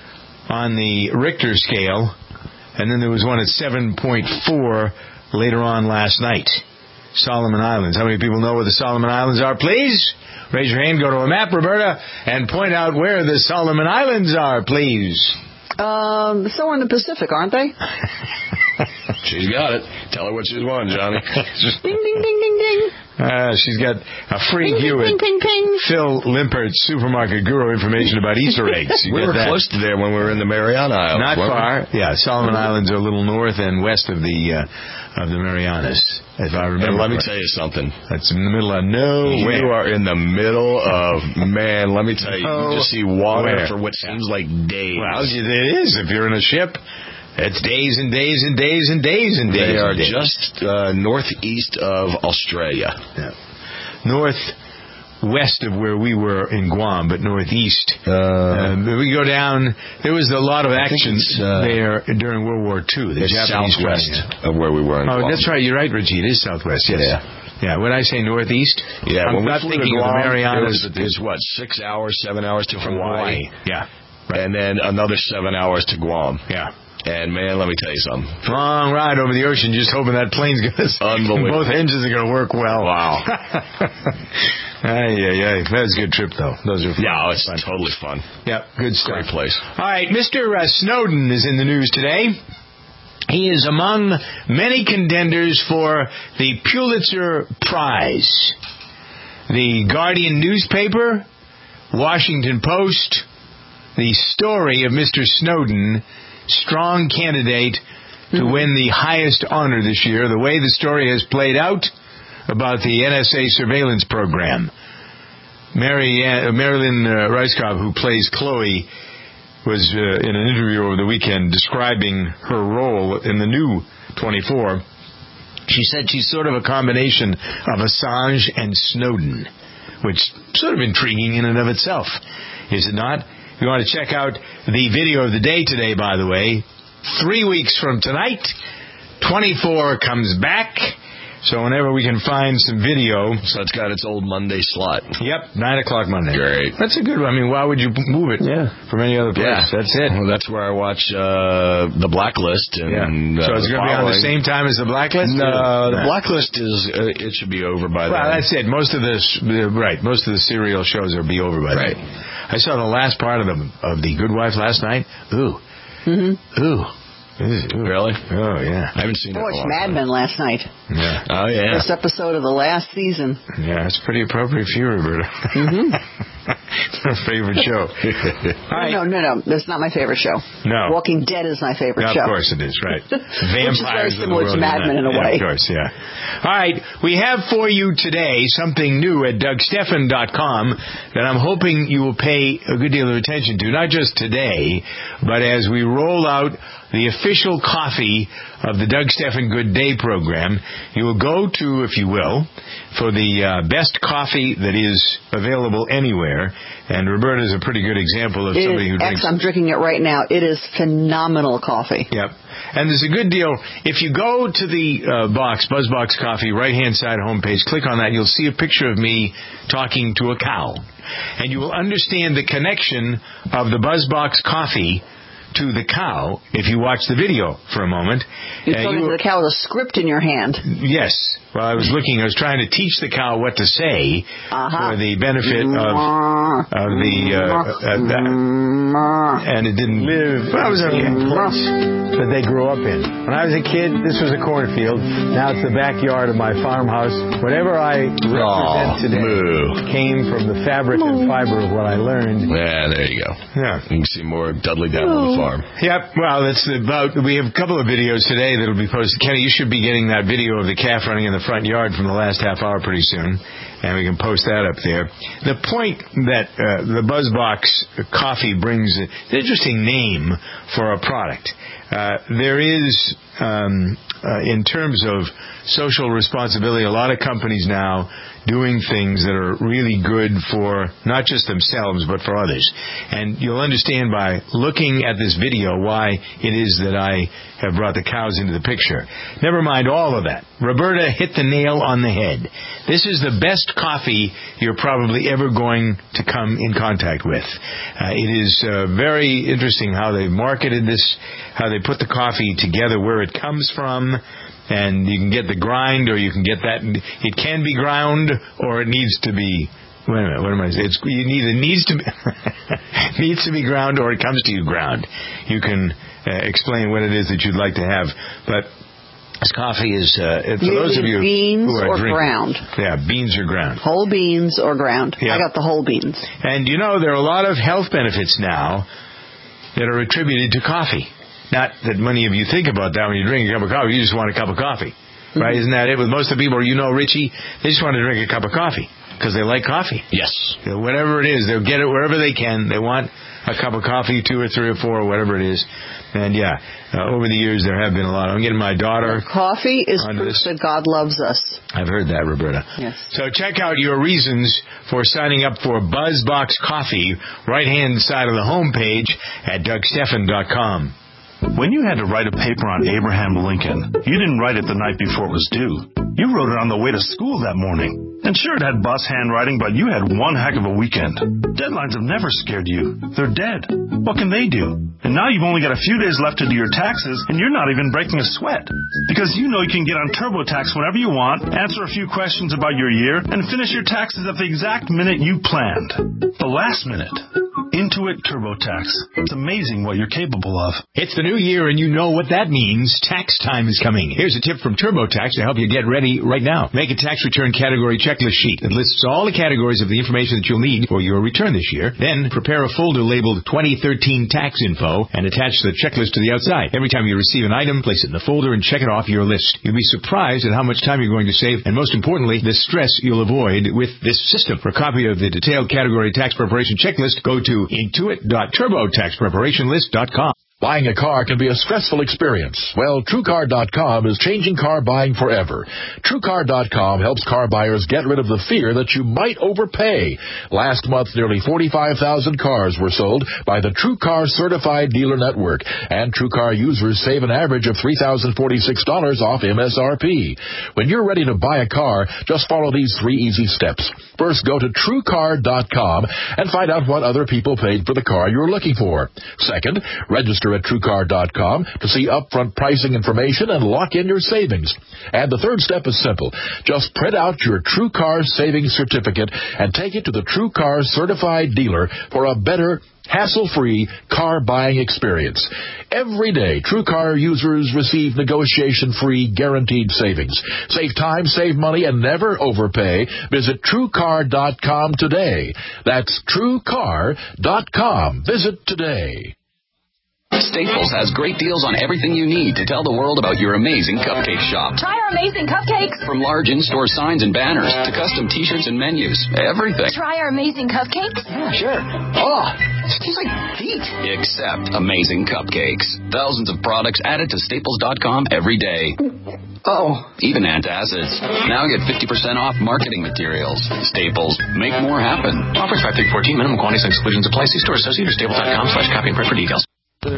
on the Richter scale. And then there was one at seven point four later on last night. Solomon Islands. How many people know where the Solomon Islands are, please? Raise your hand, go to a map, Roberta, and point out where the Solomon Islands are, please. Um, somewhere in the Pacific, aren't they? She's got it. Tell her what she's won, Johnny. Ding, ding, ding, ding, ding. Uh, she's got a free Ping, Hewitt. ping, ping, ping, ping. Phil Limpert's Supermarket Guru information about Easter eggs. You we get were that. close to there when we were in the Mariana Islands. Not weren't far. we? Yeah, Solomon Islands are a little north and west of the uh, of the Marianas, if I remember. And let me right. tell you something. That's in the middle of nowhere. You are in the middle of, man, let me tell you, Oh, you just see water where? for what seems like days. Well, it is. If you're in a ship, it's days and days and days and days and days. They are and days. just uh, northeast of Australia. Yeah. Northwest of where we were in Guam, but northeast. Uh, uh, we go down. There was a lot of action uh, there during World War Two. The it's Japanese southwest fighting. of where we were in Oh, Guam. that's right. You're right, Richie. It is southwest. Yes. Yeah. Yeah. When I say northeast, Yeah, I'm when we not flew to thinking of the Guam, Marianas. It was, it's what, six hours, seven hours to from Hawaii. Hawaii. Yeah. And then another seven hours to Guam. Yeah. And, man, let me tell you something. Long ride over the ocean, just hoping that plane's going to... Unbelievable. Both engines are going to work well. Wow. Ay, ay, ay. That was a good trip, though. Those are fun. Yeah, it's fun. totally fun. Yeah, good stuff. Great place. All right, Mister Uh, Snowden is in the news today. He is among many contenders for the Pulitzer Prize. The Guardian newspaper, Washington Post, the story of Mister Snowden, strong candidate to win the highest honor this year. The way the story has played out about the N S A surveillance program. Mary, uh, Marilyn uh, Reiskov, who plays Chloe, was uh, in an interview over the weekend describing her role in the new twenty-four. She said she's sort of a combination of Assange and Snowden, which is sort of intriguing in and of itself, is it not? If you want to check out the video of the day today, by the way, three weeks from tonight, twenty-four comes back. So whenever we can find some video. So it's got its old Monday slot. Yep, nine o'clock Monday. Great. That's a good one. I mean, why would you move it yeah. from any other place? Yeah. That's it. Well, that's where I watch uh, The Blacklist. And, yeah. So uh, it's going to be on the same time as The Blacklist? No, or? The Blacklist is, uh, it should be over by well, then. Well, that's it. Most of the, right, most of the serial shows will be over by right. then. I saw the last part of the, of the Good Wife last night. Ooh. Mm-hmm. Ooh. Ooh. Really? Oh, yeah. I haven't seen it. Watched Mad Men last night. Yeah. Oh, yeah. First episode of the last season. Yeah, it's pretty appropriate for you, Roberta. Mm-hmm. Her favorite show. right. No, no, no. That's not my favorite show. No. Walking Dead is my favorite no, show. Of course it is, right. Vampires. Which is very similar to Mad Men in a yeah, way. Of course, yeah. All right. We have for you today something new at Doug Stephan dot com that I'm hoping you will pay a good deal of attention to, not just today, but as we roll out the official coffee of the Doug Stephan Good Day program. You will go to, if you will, for the uh, best coffee that is available anywhere. And Roberta is a pretty good example of it somebody who drinks. I'm drinking it right now. It is phenomenal coffee. Yep. And there's a good deal. If you go to the uh, box, BuzzBox Coffee, right-hand side homepage, click on that. You'll see a picture of me talking to a cow. And you will understand the connection of the BuzzBox Coffee to the cow if you watch the video for a moment. You're uh, talking you, to the cow with a script in your hand. Yes. Well, I was looking, I was trying to teach the cow what to say uh-huh. for the benefit of, of the, uh, uh, that, and it didn't live. Well, it was a place that they grew up in. When I was a kid, this was a cornfield. Now it's the backyard of my farmhouse. Whatever I represent today moo. came from the fabric moo. and fiber of what I learned. Yeah, there you go. Yeah. You can see more of Dudley down on the farm. Yep. Well, that's about, we have a couple of videos today that will be posted. Kenny, you should be getting that video of the calf running in the front yard from the last half hour pretty soon, and we can post that up there. The point that uh, the BuzzBox coffee brings, an interesting name for a product. Uh, there is, um, uh, in terms of social responsibility, a lot of companies now doing things that are really good for not just themselves, but for others. And you'll understand by looking at this video why it is that I have brought the cows into the picture. Never mind all of that. Roberta hit the nail on the head. This is the best coffee you're probably ever going to come in contact with. Uh, it is uh, very interesting how they've marketed this, how they put the coffee together, where it it comes from, and you can get the grind, or you can get that. It can be ground, or it needs to be. Wait a minute. What am I saying? It's it either needs to be needs to be ground, or it comes to you ground. You can uh, explain what it is that you'd like to have, but. This coffee is, uh, for you those of you beans who are or drinking, ground. Yeah, beans or ground. Whole beans or ground. Yeah. I got the whole beans. And you know, there are a lot of health benefits now that are attributed to coffee. Not that many of you think about that when you drink a cup of coffee. You just want a cup of coffee. Mm-hmm. Right? Isn't that it? With most of the people you know, Richie, they just want to drink a cup of coffee because they like coffee. Yes. You know, whatever it is, they'll get it wherever they can. They want a cup of coffee, two or three or four, or whatever it is. And yeah, uh, over the years there have been a lot. I'm getting my daughter. Coffee is proof this. that God loves us. I've heard that, Roberta. Yes. So check out your reasons for signing up for BuzzBox Coffee, right-hand side of the home page at Doug Stephan dot com. When you had to write a paper on Abraham Lincoln, you didn't write it the night before it was due. You wrote it on the way to school that morning. And sure, it had bus handwriting, but you had one heck of a weekend. Deadlines have never scared you. They're dead. What can they do? And now you've only got a few days left to do your taxes, and you're not even breaking a sweat. Because you know you can get on TurboTax whenever you want, answer a few questions about your year, and finish your taxes at the exact minute you planned. The last minute. Intuit TurboTax. It's amazing what you're capable of. It's the new year, and you know what that means. Tax time is coming. Here's a tip from TurboTax to help you get ready right now. Make a tax return category checklist sheet that lists all the categories of the information that you'll need for your return this year. Then prepare a folder labeled twenty thirteen Tax Info and attach the checklist to the outside. Every time you receive an item, place it in the folder and check it off your list. You'll be surprised at how much time you're going to save, and most importantly, the stress you'll avoid with this system. For a copy of the detailed category tax preparation checklist, go to intuit dot turbo tax preparation list dot com. Buying a car can be a stressful experience. Well, True Car dot com is changing car buying forever. True Car dot com helps car buyers get rid of the fear that you might overpay. Last month, nearly forty-five thousand cars were sold by the True Car Certified Dealer Network, and True Car users save an average of three thousand forty-six dollars off M S R P. When you're ready to buy a car, just follow these three easy steps. First, go to True Car dot com and find out what other people paid for the car you're looking for. Second, register at True Car dot com to see upfront pricing information and lock in your savings. And the third step is simple. Just print out your True Car Savings Certificate and take it to the True Car Certified Dealer for a better, hassle-free car buying experience. Every day, True Car users receive negotiation-free guaranteed savings. Save time, save money, and never overpay. Visit True Car dot com today. That's True Car dot com. Visit today. Staples has great deals on everything you need to tell the world about your amazing cupcake shop. Try our amazing cupcakes. From large in-store signs and banners to custom T-shirts and menus, everything. Try our amazing cupcakes. Yeah, sure. Oh, it tastes like feet. Except amazing cupcakes. Thousands of products added to Staples dot com every day. Oh, even antacids. Now get fifty percent off marketing materials. Staples, make more happen. Offers five through fourteen. Minimum quantities and exclusions apply. See store associate or staples dot com slash copy and print for details. All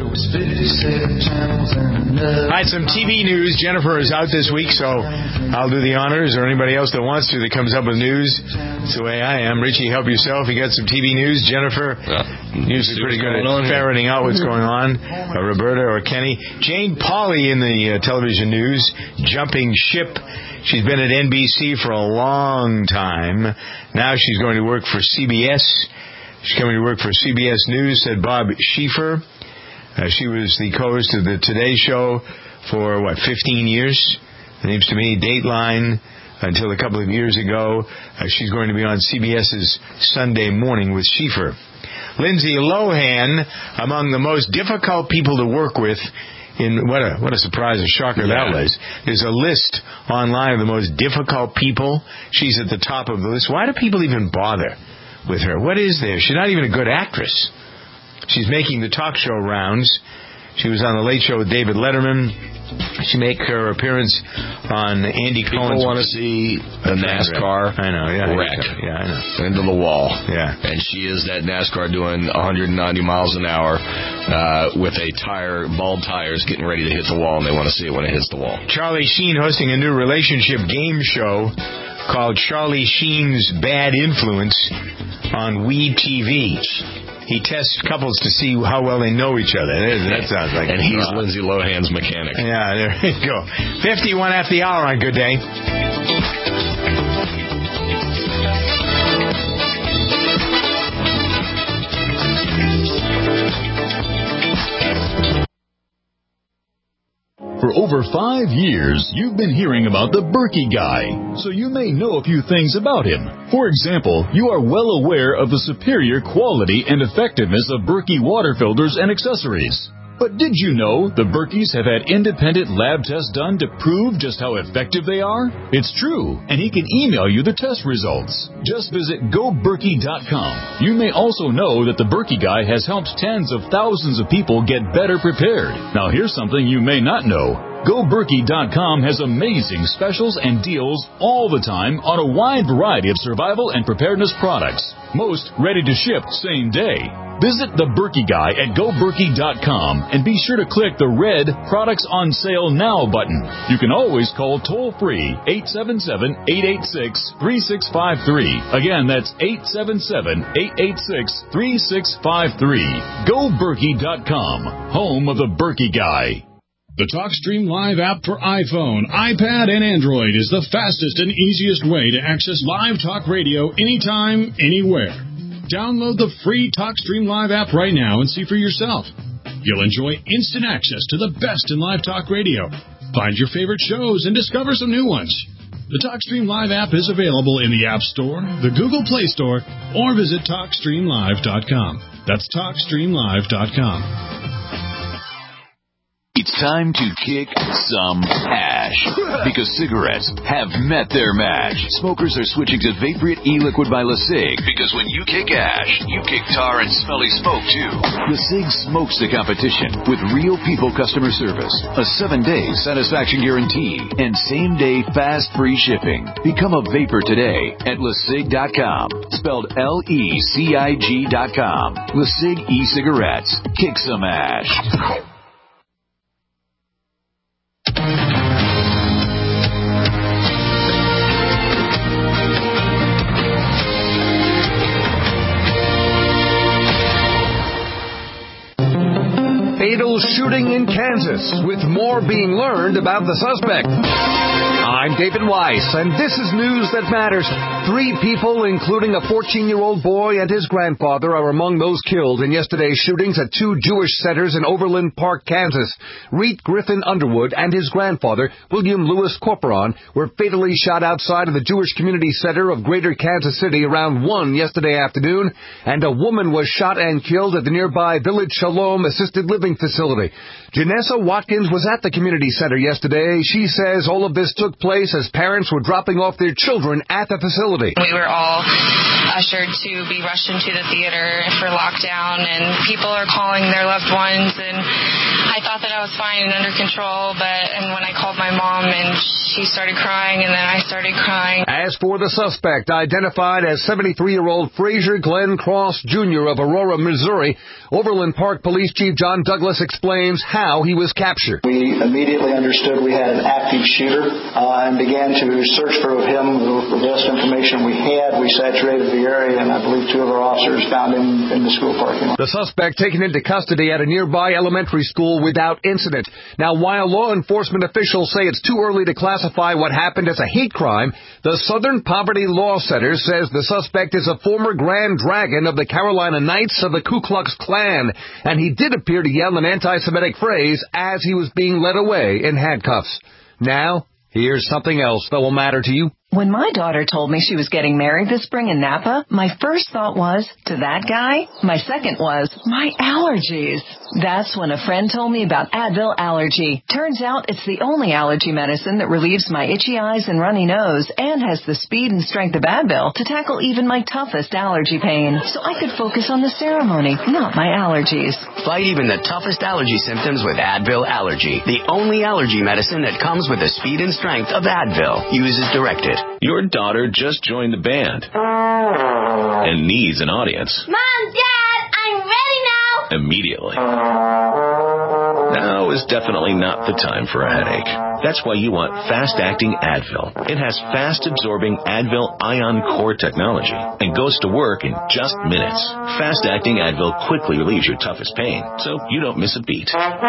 right, some T V news. Jennifer is out this week, so I'll do the honors, or anybody else that wants to that comes up with news. That's the way I am. Richie, help yourself. You got some T V news. Jennifer, yeah, usually pretty good at ferreting out what's going on. Uh, Roberta or Kenny. Jane Pauley in the uh, television news, jumping ship. She's been at N B C for a long time. Now she's going to work for C B S. She's coming to work for C B S News, said Bob Schieffer. Uh, she was the co-host of the Today Show for, what, fifteen years? It seems to me, Dateline, until a couple of years ago. Uh, she's going to be on CBS's Sunday Morning with Schieffer. Lindsay Lohan, among the most difficult people to work with. In what a what a surprise, a shocker yeah. that was. There's a list online of the most difficult people. She's at the top of the list. Why do people even bother with her? What is there? She's not even a good actress. She's making the talk show rounds. She was on The Late Show with David Letterman. She made her appearance on Andy Cohen's... People want to see a NASCAR I know, yeah, wreck. Yeah, I know. Into the wall. Yeah. And she is that NASCAR doing one hundred ninety miles an hour uh, with a tire, bald tires, getting ready to hit the wall, and they want to see it when it hits the wall. Charlie Sheen hosting a new relationship game show called Charlie Sheen's Bad Influence on WE T V. he tests couples to see how well they know each other. That sounds like... And he's uh, Lindsay Lohan's mechanic. Yeah, there you go. fifty-one after the hour on Good Day. For over five years, you've been hearing about the Berkey Guy, so you may know a few things about him. For example, you are well aware of the superior quality and effectiveness of Berkey water filters and accessories. But did you know the Berkeys have had independent lab tests done to prove just how effective they are? It's true, and he can email you the test results. Just visit go berkey dot com. You may also know that the Berkey Guy has helped tens of thousands of people get better prepared. Now here's something you may not know. go berkey dot com has amazing specials and deals all the time on a wide variety of survival and preparedness products. Most ready to ship same day. Visit the Berkey Guy at go berkey dot com and be sure to click the red Products on Sale Now button. You can always call toll-free eight seven seven, eight eight six, three six five three. Again, that's eight seven seven, eight eight six, three six five three. go berkey dot com, home of the Berkey Guy. The TalkStream Live app for iPhone, iPad, and Android is the fastest and easiest way to access live talk radio anytime, anywhere. Download the free TalkStream Live app right now and see for yourself. You'll enjoy instant access to the best in live talk radio. Find your favorite shows and discover some new ones. The TalkStream Live app is available in the App Store, the Google Play Store, or visit talk stream live dot com. That's talk stream live dot com. It's time to kick some ash, because cigarettes have met their match. Smokers are switching to Vaporite e-liquid by LeSig, because when you kick ash, you kick tar and smelly smoke too. LeSig smokes the competition with real people customer service, a seven-day satisfaction guarantee, and same-day fast free shipping. Become a vapor today at lesig dot com, spelled L E C I G dot com. LeSig e-cigarettes. Kick some ash. Fatal shooting in Kansas, with more being learned about the suspect. I'm David Weiss, and this is news that matters. Three people, including a fourteen-year-old boy and his grandfather, are among those killed in yesterday's shootings at two Jewish centers in Overland Park, Kansas. Reet Griffin Underwood and his grandfather, William Lewis Corporon, were fatally shot outside of the Jewish Community Center of Greater Kansas City around one yesterday afternoon, and a woman was shot and killed at the nearby Village Shalom Assisted Living Facility. Janessa Watkins was at the community center yesterday. She says all of this took place as parents were dropping off their children at the facility. We were all ushered to be rushed into the theater for lockdown, and people are calling their loved ones, and I thought that I was fine and under control, but and when I called my mom, and she started crying, and then I started crying. As for the suspect, identified as seventy-three-year-old Frazier Glenn Cross, Junior of Aurora, Missouri, Overland Park Police Chief John Douglas explains how he was captured. We immediately understood we had an active shooter uh, and began to search for him. The best information we had, we saturated the area, and I believe two of our officers found him in the school parking lot. The suspect taken into custody at a nearby elementary school without incident. Now, while law enforcement officials say it's too early to classify what happened as a hate crime, the Southern Poverty Law Center says the suspect is a former Grand Dragon of the Carolina Knights of the Ku Klux Klan, and he did appear to yell an anti-Semitic phrase as he was being led away in handcuffs. Now, here's something else that will matter to you. When my daughter told me she was getting married this spring in Napa, my first thought was, to that guy? My second was, my allergies. That's when a friend told me about Advil Allergy. Turns out it's the only allergy medicine that relieves my itchy eyes and runny nose and has the speed and strength of Advil to tackle even my toughest allergy pain. So I could focus on the ceremony, not my allergies. Fight even the toughest allergy symptoms with Advil Allergy, the only allergy medicine that comes with the speed and strength of Advil. Use as directed. Your daughter just joined the band and needs an audience. Mom, Dad, I'm ready now. Immediately. Now is definitely not the time for a headache. That's why you want fast-acting Advil. It has fast-absorbing Advil Ion Core technology and goes to work in just minutes. Fast-acting Advil quickly relieves your toughest pain, so you don't miss a beat.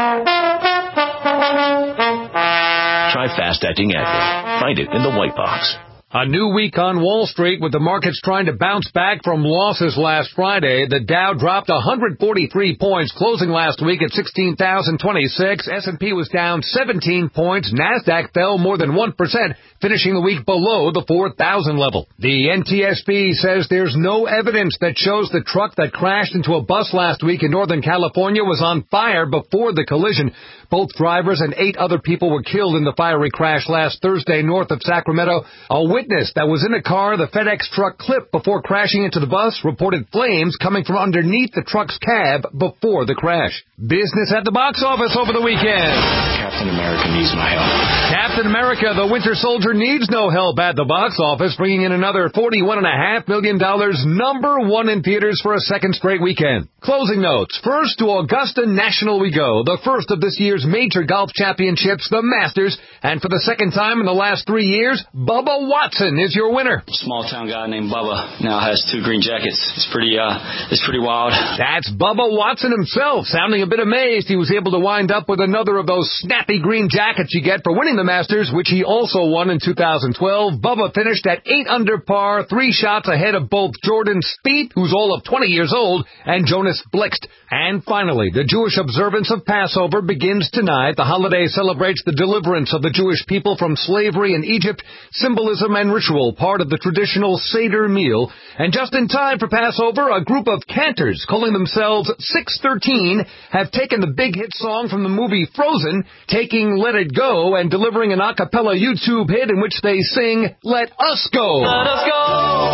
Try fast-acting Advil. Find it in the white box. A new week on Wall Street with the markets trying to bounce back from losses last Friday. The Dow dropped one hundred forty-three points, closing last week at sixteen thousand twenty-six. S and P was down seventeen points. NASDAQ fell more than one percent, finishing the week below the four thousand level. The N T S B says there's no evidence that shows the truck that crashed into a bus last week in Northern California was on fire before the collision. Both drivers and eight other people were killed in the fiery crash last Thursday north of Sacramento. A witness that was in a car the FedEx truck clipped before crashing into the bus reported flames coming from underneath the truck's cab before the crash. Business at the box office over the weekend. Captain America needs my help. Captain America, the Winter Soldier, needs no help at the box office, bringing in another forty-one point five million dollars, number one in theaters for a second straight weekend. Closing notes. First to Augusta National we go, the first of this year's major golf championships, the Masters, and for the second time in the last three years, Bubba Watson is your winner. Small town guy named Bubba now has two green jackets. It's pretty, uh, it's pretty wild. That's Bubba Watson himself, sounding a bit amazed he was able to wind up with another of those snappy green jackets you get for winning the Masters, which he also won in two thousand twelve. Bubba finished at eight under par, three shots ahead of both Jordan Spieth, who's all of twenty years old, and Jonas Blixt. And finally, the Jewish observance of Passover begins tonight. The holiday celebrates the deliverance of the Jewish people from slavery in Egypt, symbolism and ritual, part of the traditional Seder meal. And just in time for Passover, a group of cantors calling themselves six thirteen have taken the big hit song from the movie Frozen, taking Let It Go and delivering an a cappella YouTube hit in which they sing, Let Us Go. Let us go,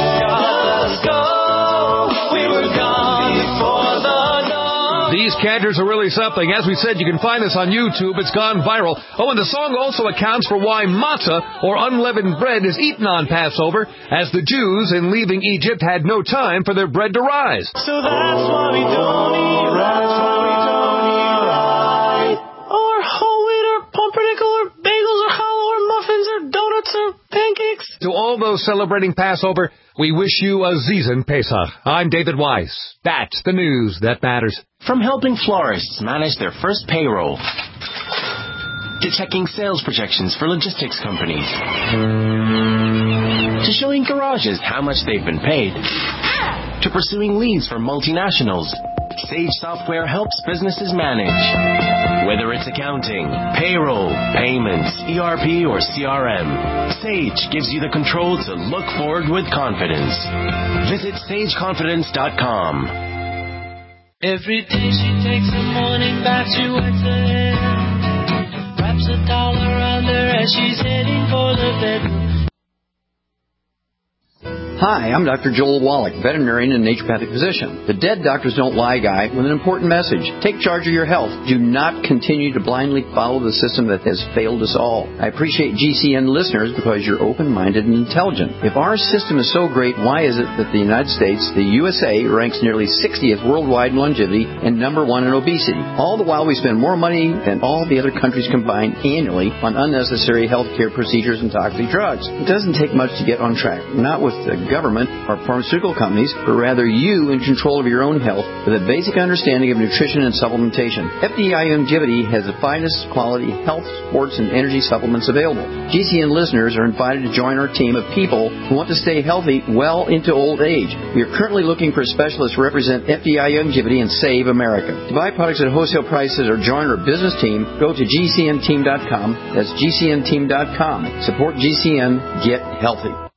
let us go, we were gone before the dawn. These cantors are really something. As we said, you can find this on YouTube. It's gone viral. Oh, and the song also accounts for why matzah, or unleavened bread, is eaten on Passover, as the Jews, in leaving Egypt, had no time for their bread to rise. So that's why we don't eat right, that's why we don't eat right. Or whole wheat, or pumpernickel, or bagels, or challah, or muffins, or donuts, or pancakes. To all those celebrating Passover, we wish you a Zizen Pesach. I'm David Weiss. That's the news that matters. From helping florists manage their first payroll, to checking sales projections for logistics companies, to showing garages how much they've been paid, to pursuing leads for multinationals, Sage Software helps businesses manage. Whether it's accounting, payroll, payments, E R P, or C R M, Sage gives you the control to look forward with confidence. Visit sage confidence dot com. Every day she takes a morning bath, she wets her hair, wraps a towel around her as she's heading for the bed. Hi, I'm Doctor Joel Wallach, veterinarian and naturopathic physician. The Dead Doctors Don't Lie guy with an important message. Take charge of your health. Do not continue to blindly follow the system that has failed us all. I appreciate G C N listeners because you're open-minded and intelligent. If our system is so great, why is it that the United States, the U S A, ranks nearly sixtieth worldwide in longevity and number one in obesity? All the while we spend more money than all the other countries combined annually on unnecessary healthcare procedures and toxic drugs. It doesn't take much to get on track. Not with the government or pharmaceutical companies, but rather you in control of your own health with a basic understanding of nutrition and supplementation. F D I Longevity has the finest quality health, sports, and energy supplements available. G C N listeners are invited to join our team of people who want to stay healthy well into old age. We are currently looking for specialists to represent F D I Longevity and Save America. To buy products at wholesale prices or join our business team, go to G C N team dot com. That's G C N team dot com. Support G C N. Get healthy.